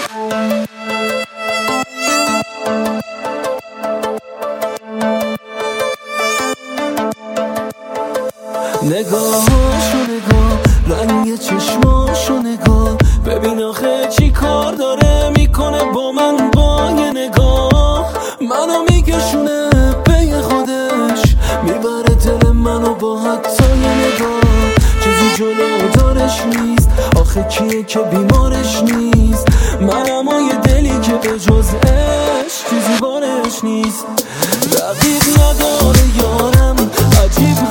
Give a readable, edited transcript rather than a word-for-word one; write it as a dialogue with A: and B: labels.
A: نگاهاشو نگاه، رنگ چشماشو نگاه، ببین آخه چی کار داره میکنه با من با یه نگاه. منو میکشونه به خودش، میبره دل منو با حتی یه نگاه. چیزی جلو دارش نیست، آخه کیه که بیمارش نیست؟ منم و یه دلی که به جز عشق چیزی بارش نیست. رقیب نداره یارم، عجیب